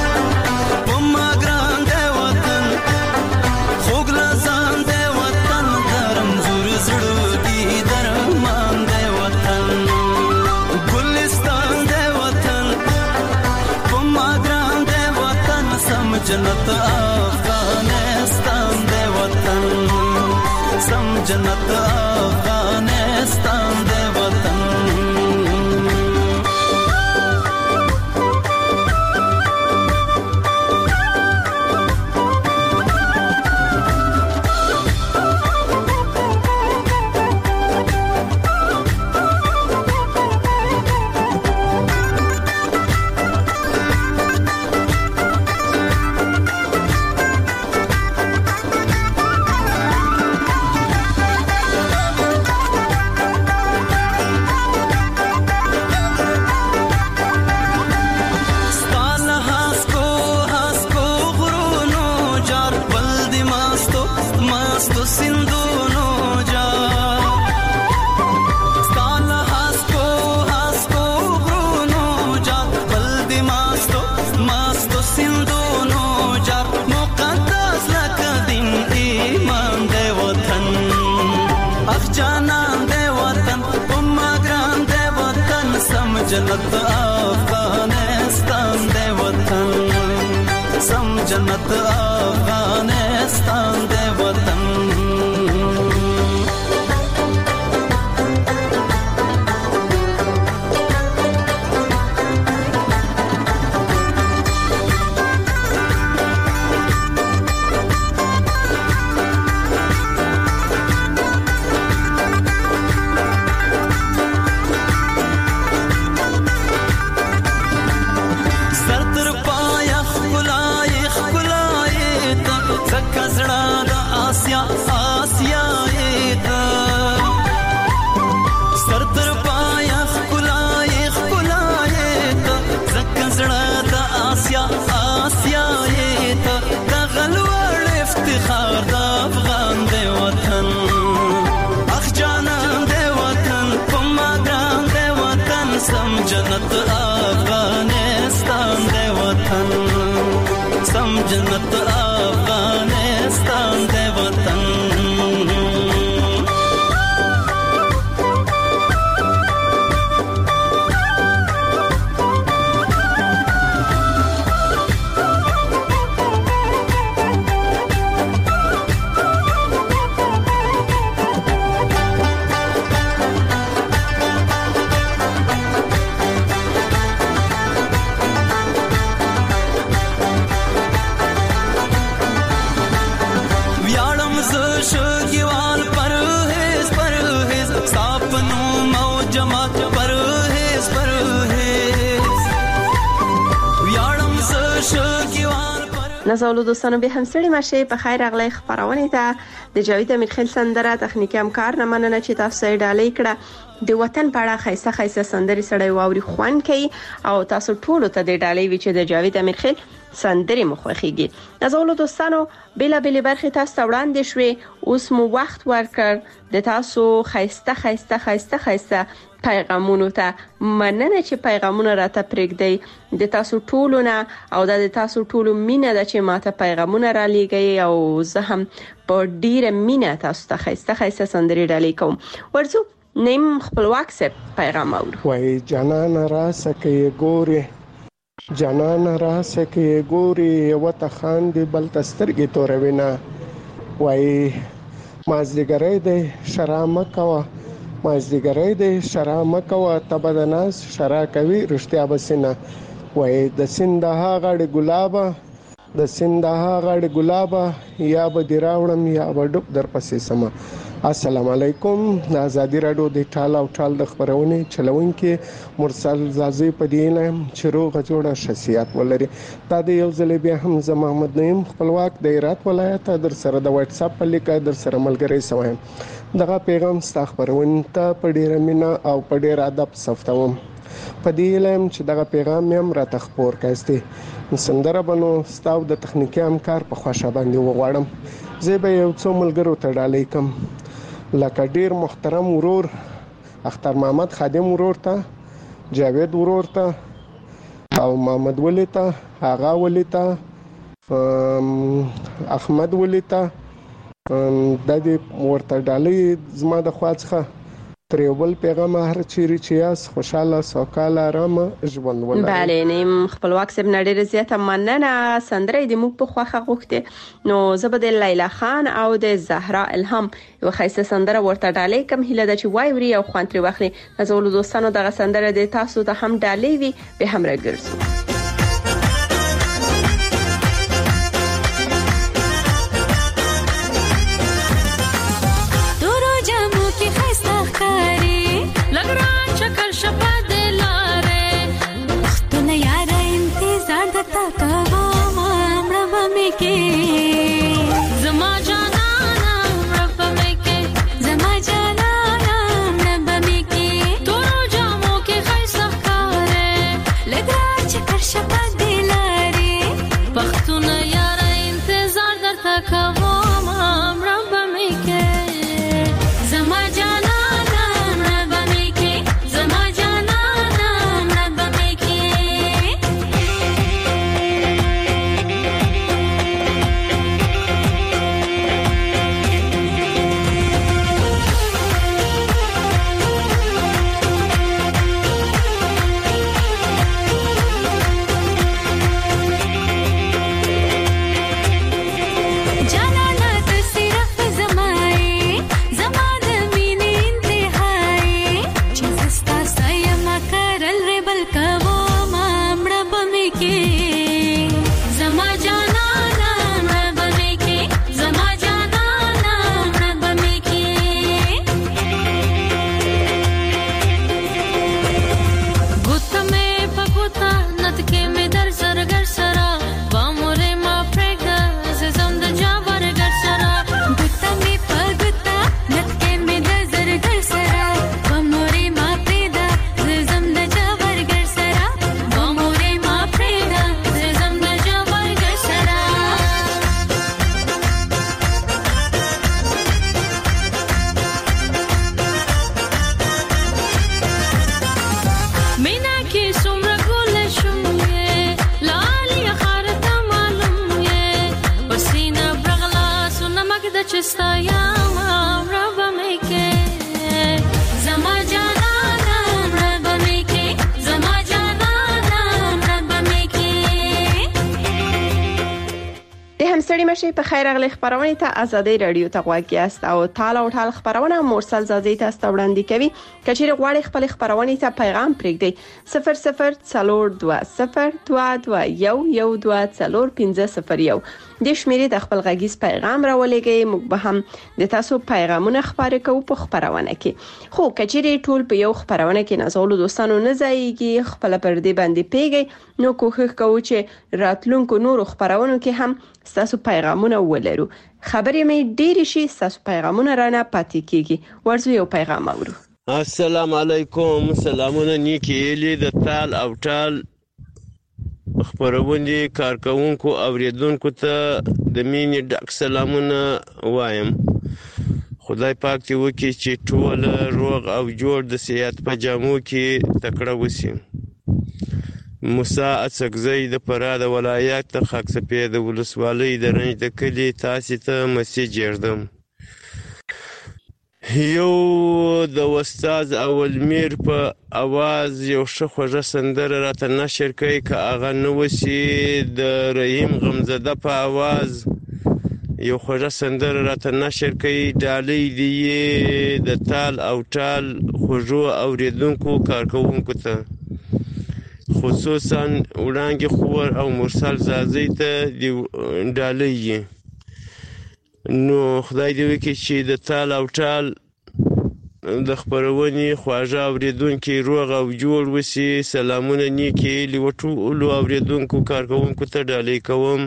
گلستان افغانستان دی وطن سم جنت افغانستان دی وطن जन्नत अफगानिस्तान दे वतन सम जन्नत अफगानिस्तान दे वतन जन्नत अफगानिस्तान दे वतन सम जन्नत अफगानिस्तान दे वतन نازولو دوستانو به همسړي مشه په خیر اغلی خبرونه ته د جاوید امیرخیل سندره تخنیکی همکار نه مننه چې تاسو یې ډالۍ کړه د وطن په اړه خیسه خیسه سندري سړی واوري خوان کوي او تاسو ټول ته د ډالۍ وی چې د جاوید امیرخیل سندري مخوخيږي نازولو دوستانو بلا بلا برخه تاسو وړاندې شوي اوس مو وخت ورکړ د تاسو خیسته خیسته خیسته خیسته پیغامونو ته مننه چې پیغامونه راته پرېږدي د تاسو ټولو نه او د تاسو ټولو مینه د چې ماته پیغامونه را لېږي او زه هم په ډیره مینه تاسو ته خیسته خیسته سندري ډالۍ کوم ورڅو نیم خپلواک سه پیغام اورو وای جانان را سکه ګوري جانان را سکه ګوري وته خاندي بل تسترګي توروینا وای مازدګرې د شرامه کوا مازدګرې د شرامه کوا تبدناس شرا کوي رښتیا بسنه وای د سندها غړ ګلابا د سندها غړ ګلابا یا به دراوړم یا به ډوب در پسې سما السلام علیکم د ازادي رادیو د ټال او ټال د خبرونه چلونکو مرسل زازي پدینه چروغ جوړه شخصیت ولري دا د یو ځل بیا هم زه محمد نعیم خپلواک د هرات ولایت در سره د واتس اپ په لیکه در سره ملګری سوایم دغه پیغام ستاسو خبرونه ته په ډیره مینا او په ډیر ادب صفتوم په دې لم چې دغه پیغام هم را تخپور کاستي سندره بنو ستاو د تخنیکی همکار په خوښه باندې وغواړم زه به یو څو ملګرو ته ډالۍ کوم لکه ډیر محترم ورور اختر محمد خادم ورور ته جاوید ورور ته او محمد ولی ته آغا ولی ته احمد ولی ته د دې ورته ډالۍ زما د خوا څخه تر یو بل پیغام هر چیرې چې یاست خوشاله سوکاله آرامه ژوند ولرئ. بله نیم خپلواک صاحب نه ډېره زیاته مننه. سندره دې موږ په خوښه غوښتې نو زه به د لیلا خان او د زهرا الهام یو ښایسته سندره ورته ډالۍ کوم. هیله ده چې واوري او خوند ترې واخلي. نازولو دوستانو دغه سندره د تاسو ته هم ډالۍ وي. به هم راګرځو. ستړي مشي په خیر اغلی خبرونه ته ازادي رادیو ته غواړي است او تال او تال خبرونه مرسل زادي ته ستوړاندې کوي. کچېر غواړي خپل خبرونه ته پیغام پرېږدي صفر صفر څلور دوه صفر دوه دوه یو یو دوه څلور پنځه صفر یو د شمیرې د خپل غږیز پیغام راولېږي. موږ به هم د تاسو پیغامونه خبرې کوو په خبرونه کې. خو کچېر ټول په یو خبرونه کې نازولو دوستانو نه ځایږي خپل پر دې باندې پیګي نو کوښښ کوو چې راتلونکو نورو خبرونو کې هم تاسو پیغامونه ولرو. خبرې مې ډېر شي تاسو پیغامونه رانه پاتې کیږي. ورزو یو پیغام اورو. السلام علیکم. سلامونه نیکی الی د تال او ټال خبرونه کارکونکو اوریدونکو ته د مینې ډک سلامونه وایم. خدای پاک دې وکړي چې ټول روغ او جوړ د صحت په جامو کې تکړه وسی. موسی اڅکزی د فراه د ولایت د خاکسپې د ولسوالۍ د رنج د کلی تاسو ته مسیج یردم. یو د استاد اول میر په आवाज یو ښه خوږه سندره راته نشر کوي که هغه نو وسی د رحیم غمزده په आवाज یو خوږه سندره راته نشر کوي. ډالۍ دی د تال او ټال خوږو اوریدونکو کارکونکو ته خصوصا وړاندې خور او مرسل زازي ته دی ډالۍ. نو خدای دې وکړي چې د تال او ټال د خبرونې خواږه اوریدونکي روغ او جوړ وسی. سلامونه نیکی لی ټولو اوریدونکو کارکونکو ته ډالۍ کوم.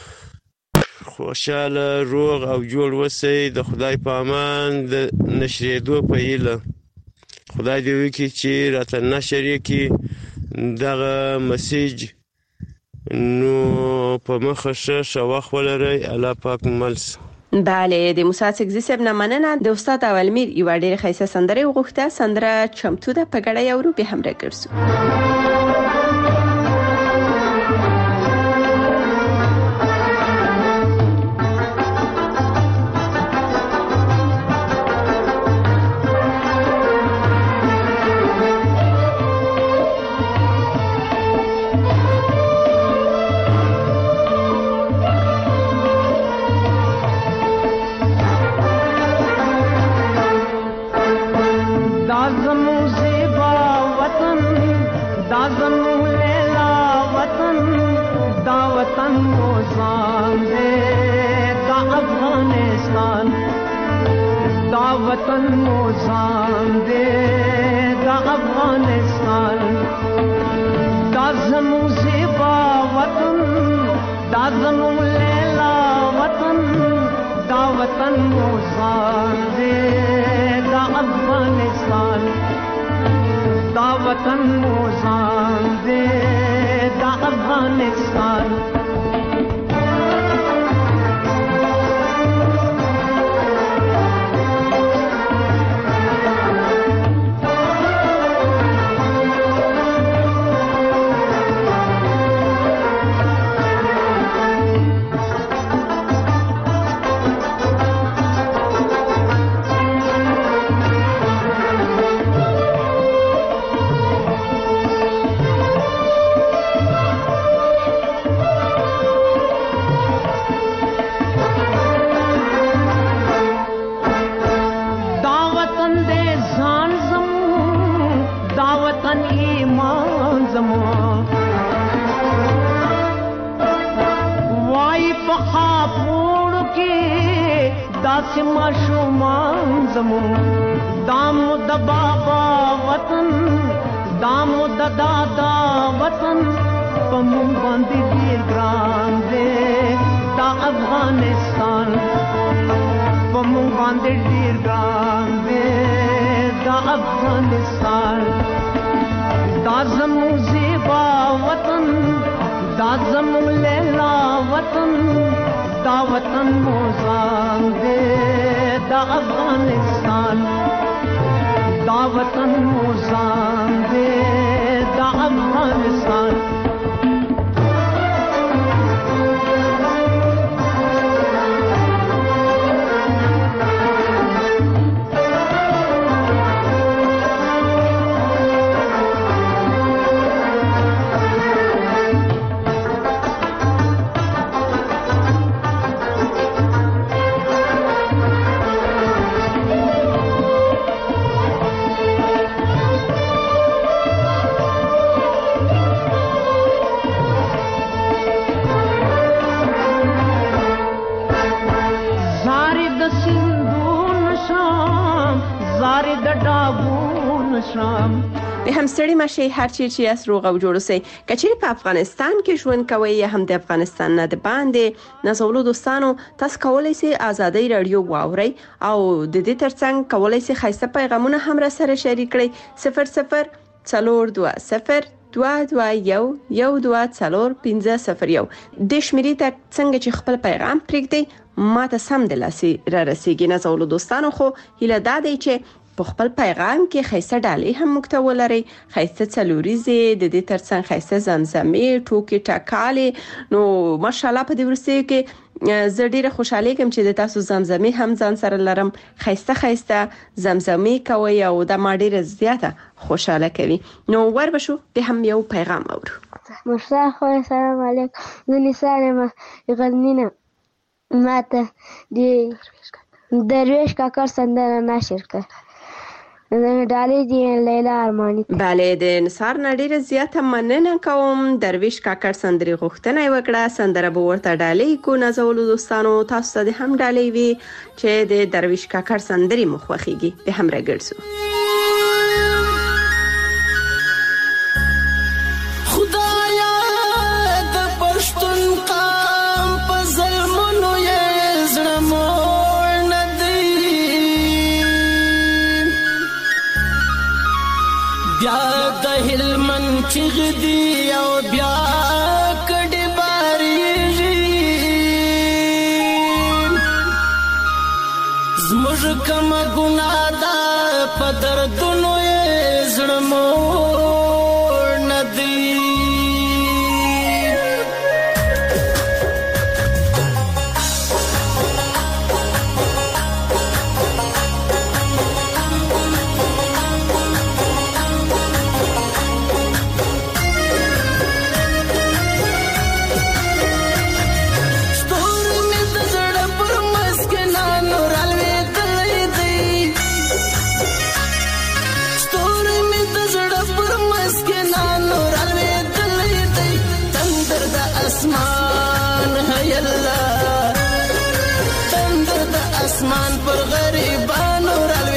خوشاله روغ او جوړ وسی. د خدای په امان د نشریدو په هیله. خدای دې وکړي چې راته نشر یې دغه مسیج نو په مخه ښه وخت ولرئ. الله پاک ملس. بله د موسی اڅکزي صاحب نه مننه. د استاد اول میر یو ډېر ښایسته سندره وغوښته. سندره چمتو ده په ګډه یو رو به هم راګرځو. वतन मोजान दे दा अफगानिस्तान दा ज़मू ज़ेबा वतन दा ज़मू लैला वतन दा वतन मोजान दे दा अफगानिस्तान दा वतन मोजान दे दा अफगानिस्तान माशूमान ज़मू दाम द बाबा वतन दाम द दादा वतन पमू बांदी दीर ग्राम दे दा अफगानिस्तान पमू बांदी दीर ग्राम दे दा अफगानिस्तान दा ज़मू ज़ेबा वतन दा ज़मू लैला वतन दा वतन मोजान दे दा अफगानिस्तान दा वतन मोजान दे दा अफगानिस्तान به هم ستړي مشي هر چی چې اس روغ او جوړ سي کچې په افغانستان کې ژوند کوي یا هم د افغانستان نه د باندې نازولو دوستانو تاسو کولای شئ آزادۍ رادیو واوري او د دې ترڅنګ کولای شئ خاصه پیغامونه هم را سره شریک کړئ صفر صفر څلور دوه صفر دوه دوه یو یو دوه څلور پنځه صفر یو د شمیرې ته څنګه چې خپل پیغام پرېږدئ ماته سم د لاسي را رسیږي نازولو دوستانو خو هیله دا دی چې په خپل پیغام کې خیسته ډالۍ هم مکتوب لري خیسته څلوریزه د دې ترڅنګ خیسته زمزمې ټوکې ټکالې نو ماشاءالله په دې ورسې کې زه ډیره خوشاله کوم چې د تاسو زمزمې هم ځان سره لرم خیسته خیسته زمزمې کوي او د ما ډیره زیاته خوشاله کوي نو ور بشو به هم یو پیغام اورو مرسا خو السلام علیکم زنی سالمه غنینه ماته دی درویش کاکر سندره نشر کړ ډالۍ دی لیلا ارمانی bale د نثار نړۍ زیاته مننه کوم درویش کاکر سندري غوښتنه وکړه سندره به ورته ډالۍ کو نازولو دوستانو تاسو ته هم ډالۍ وي چې د درویش کاکر سندري مخوخيږي به هم راګرځو چغدي او بیا کډي باريږي زموږ کوم ګناه ده په دردونو یې زړه مور نه دی اسمان پر غریبانو را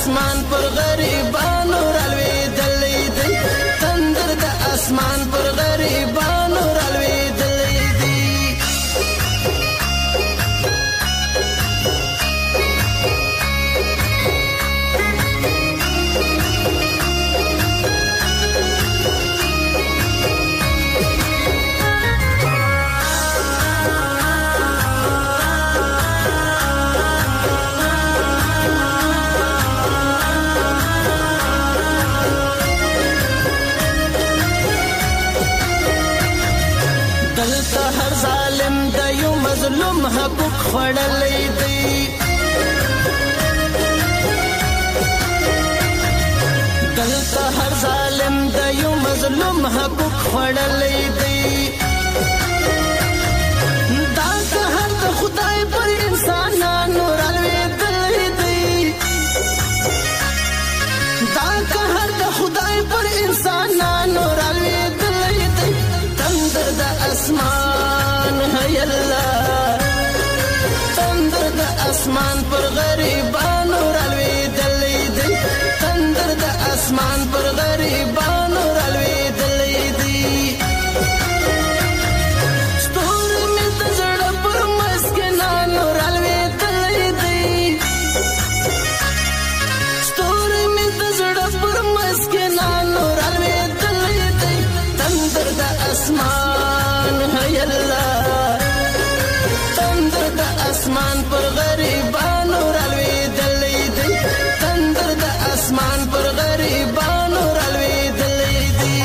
اسمان پر غریبانو رالوېدلې دی تندر د اسمان پر غریبانو رالوېدلې دی مظلوم حقوق خړلې دی دلته هر ظالم د یو مظلوم حقوق خړلې دی دا قهر د خدای پر انسانانو رالوېدلې دی دا قهر د خدای پر انسانانو رالوېدلې دی تندر د اسمان هی الله تندر د اسمان پر غریبانو رالوېدلې دی تندر د اسمان پر غریبانو رالوېدلې دی ستوري مې د زړه پر مسکینانو رالوېدلې دی ستوري مې د زړه پر مسکینانو رالوېدلې دی تندر د اسمان هی الله تندر د اسمان پر غریبانو رالوېدلې دی تندر د اسمان پر غریبانو رالوېدلې دی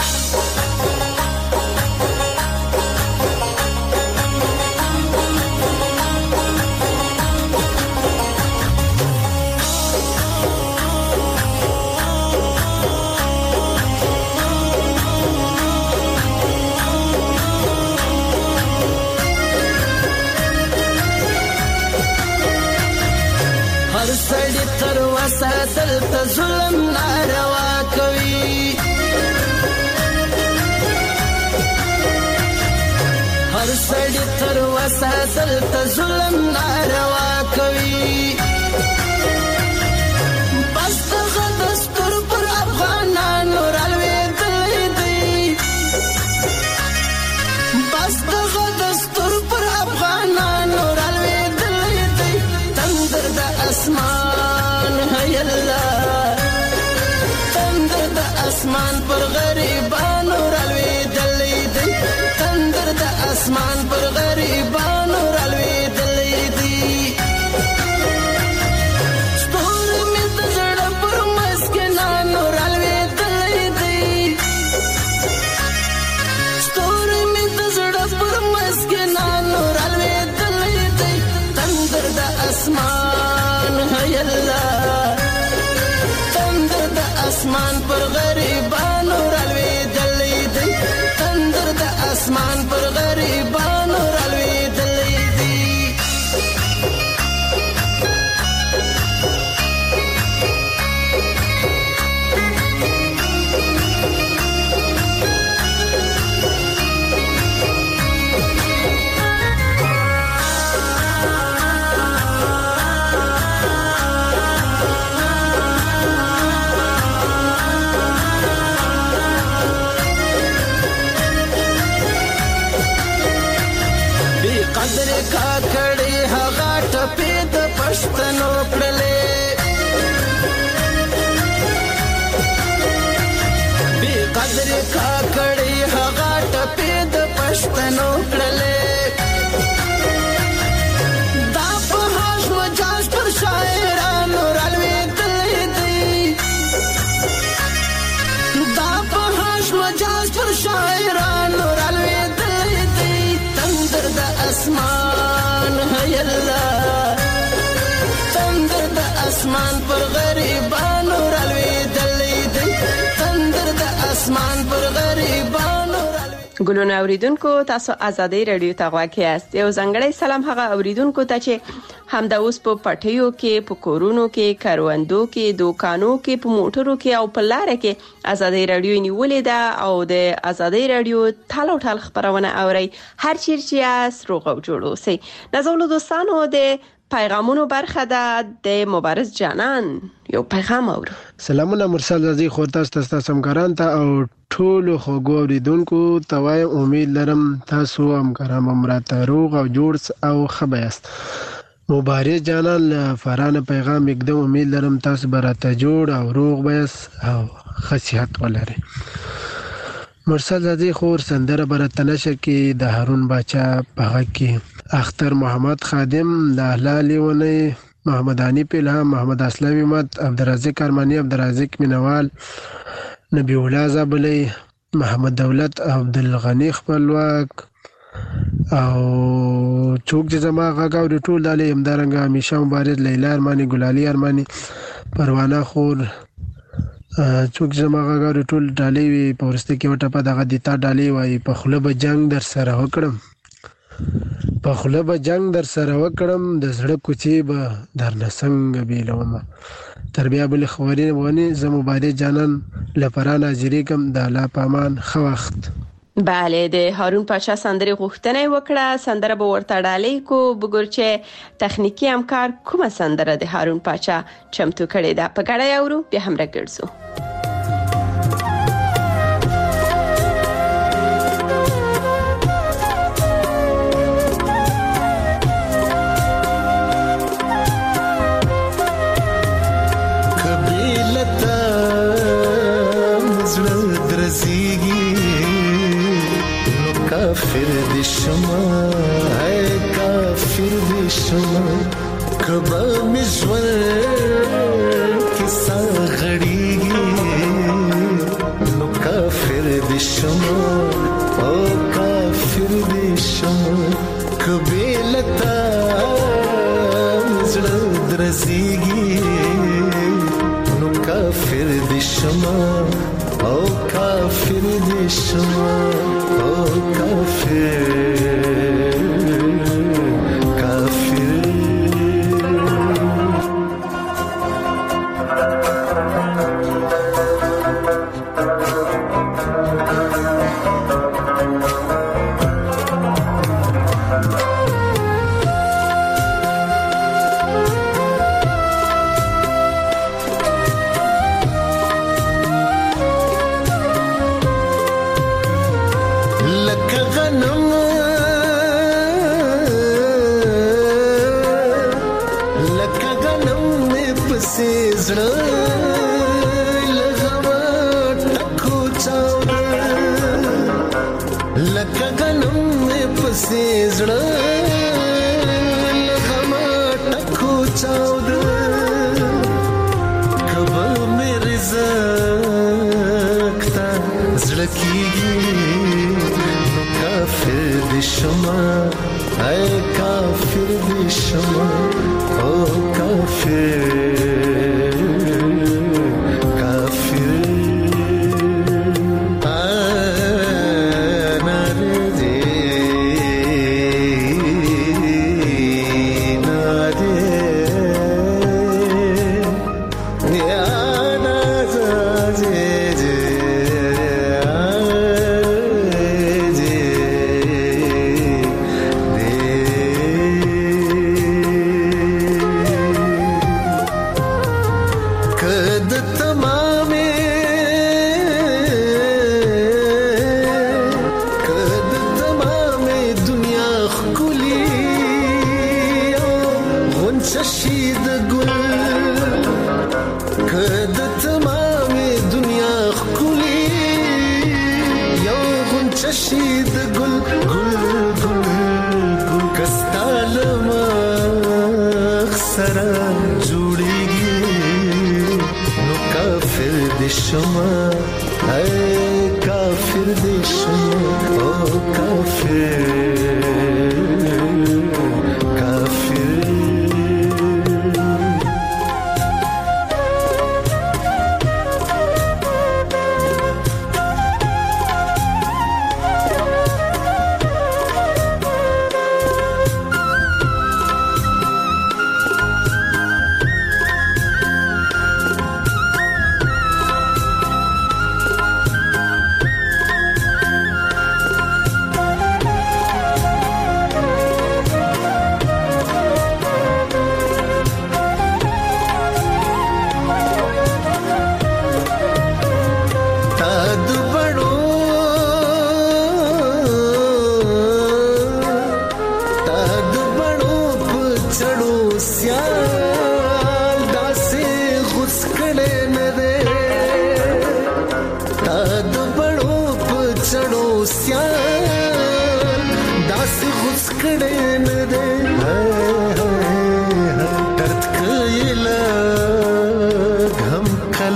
سړی تر وسه دلته ظلم ناروا کوي هر سړی تر وسه دلته ظلم ناروا کوي بس دغه دستور پر افغانانو رالوېدلې دی بس دغه دستور پر افغانانو رالوېدلې دی تندر د اسمان هی الله تندر د اسمان پر غریبانو رالوېدلې دی تندر د اسمان پر غریبانو رالوېدلې دی ستوري مې د زړه پر مسکینانو رالوېدلې دی ستوري مې د زړه پر مسکینانو رالوېدلې دی تندر د اسمان هی الله تندر د اسمان پر غریبانو رالوېدلې دی تندر د اسمان پر غریبانو رالوېدلې دی قدر کا کړي هغه ټپې د پښتنو کړلې بي قدر کا کړي هغه ټپې د پښتنو کړلې دا په هاش وجاز پر شاعرانو رالوېدلې دی دا په هاش وجاز پر شاعرانو رالوېدلې دی تندر د اسمان هی الله تندر د اسمان پر غریبانو رالوېدلې دی تندر د اسمان پر غریبانو ګلونه اوریدونکو تاسو آزادۍ رادیو ته غواړئ یاست یو ځانګړی سلام هغه اوریدونکو ته چې همدا اوس په پټیو کې په کورونو کې کاروندو کې دوکانو کې په موټرو کې او په لار کې آزادۍ رادیو نیولې ده او د آزادۍ رادیو ټالو ټال خبرونه اوري هر چیرې چې روغ او جوړ اوسئ نازولو دوستانو د پیغامونو برخه ده د مبارز جانان یو پیغام اورو. سلامونه مرسل رضی خور تاسو ته تاسو همکاران ته او ټولو خوږو اوریدونکو ته وایم امید لرم تاسو همکاران مراته روغ او جوړ او ښه بیاست. مبارز جانان له فارانه پیغام اقدم امید لرم تاسو براته جوړ او روغ بیاست او ښه صحت ولرئ. مرسل رضی خور سندره براته نشه کې د هارون باچا په غږ کې اختر محمد خادم د اهلا لیونی محمد حنیف الهام محمد اسلام مت عبدالرزاق ارمانی عبدالرزاق مینوال نبی الله زابلی محمد دولت عبدالغنی خپلواک او څوک چې زما غږ اوري ټول د همدارنګه همیشه مبارز لیلا ارمانی ګلالي ارمانی پروانه خور څوک چې زما غږ اوري ټول ډالۍ وي په وروسته کې وټه په دغه دیتا ډالۍ وایي په خوله به جنګ در سره وکړم په خوله به جنګ در سره وکړم د زړه کوڅې به درنه څنګه بیلومه. تر بیا بلې خبرې زه مبارز جانان له فرانه حاضري کوم د الله په امان ښه وخت. بله د هارون پاچا سندرې غوښتنه وکړه، سندره به ورته ډالۍ کو. بګور چې تخنیکی همکار کومه سندره د هارون پاچا چمتو کړې ده په ګډه اورو بیا هم راګرځو. کافر دی شما ہے کافر دی شما کبا مشور کسا غڑیگی نو کافر دی شما او کافر دی شما کبی لتا مزر درزیگی نو کافر دی شما او کافر دی شما او کافر کافر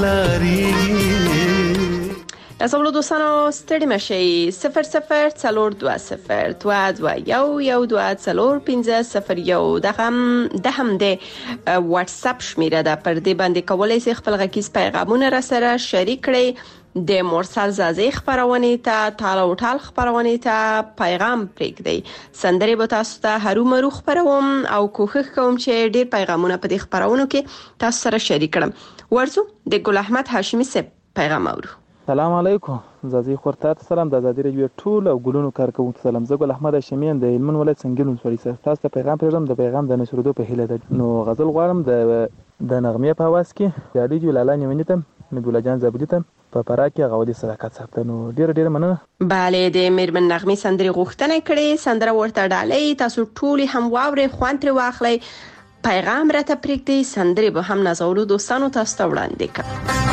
لاري نازولو دوستانو ستړي مشي صفر صفر څلور دوه صفر دوه دوه یو یو دوه څلور پنځه صفر یو دغه د هم د واتس اپ شمیره ده. پر دې باندې کولای شئ خپل غږیز پیغامونه را سره شریک کړئ. د مرسل زازي خبرونه ته تال او ټال خبرونه ته پیغام پرېږدئ. سندري به تاسو ته هرو مرو خبروم او کوښښ کوم چې ډېر پیغامونه په دې خبرونو کې تاسو سره شریک کړم. ورزو د ګل احمد هاشمي سپ پیغام اورو. سلام علیکم. زازي خورتات سلام د ازادي رادیو ټول او ګلونو کارکونکو سلام. زه ګل احمد هاشمي د هلمند ولایت څنګه ولسوالۍ څخه تاسو ته پیغام پیغام د پیغام د نشردو په هیله ده. نو غزل غواړم د د نغمه په واس کې د علي جلاله نیونیتم مدوله جان زابلیتم په پراکه غوډي صداقت ساتنه. نو ډیر ډیر مننه. bale د میرمن نغمه سندري غوښتنه کړې. سندره ورته ډالۍ تاسو ټول هم واوري خوان تر واخلي. پیغام راته پرېږدي. سندري به هم نازولو دوستانو تاسو ته وړاندې کړم.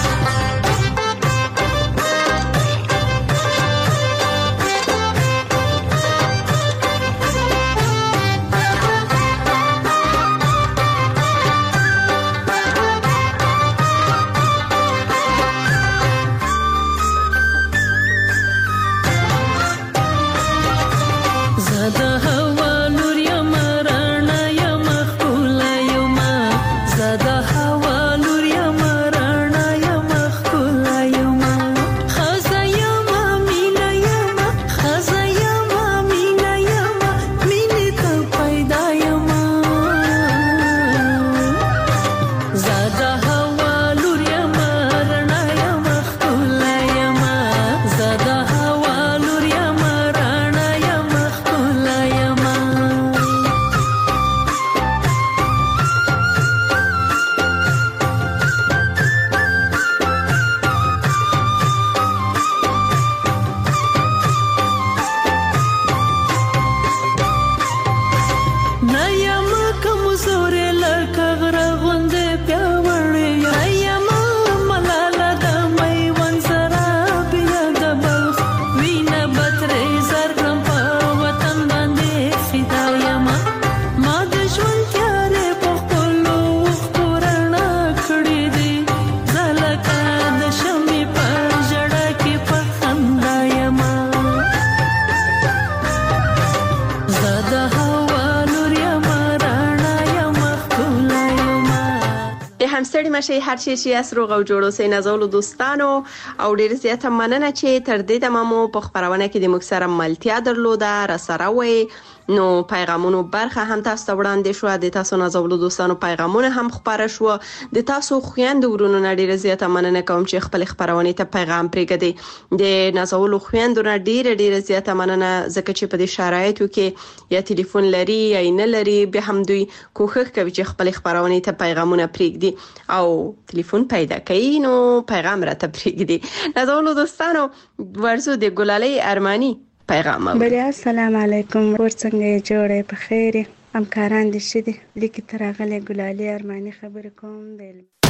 ستړي مشي هر شي چې اسرو غو جوړو سي نازولو دوستانو او ډیر زیاته مننه چې تر دې د مامو په خبرونه کې د مکسره ملتیا درلوده را سره وې. نو پیغامونو برخه هم تاسو ته وړاندې شو. د تاسو نازولو دوستانو پیغامونه هم خبره شو. د تاسو خويند ورونو نه ډیر زیاته مننه کوم چې خپل خبرونه ته پیغام پرېږدي. د نازولو خويندو نه ډیر ډیر زیاته مننه ځکه چې په دې شرایطو کې یا ټلیفون لري یا نه لري به هم دوی کوښښ کوي چې خپل خبرونه ته پیغامونه پرېږدي او ټلیفون پیدا کوي. نو پیغام راته پرېږدي. نازولو دوستانو ورزو د ګلالۍ ارمانی پیغام او بله السلام علیکم. ورڅنګه جوړه په خیر همکاران دي شه دي لیکي ترغله ګلالۍ ارمانی خبر کوم د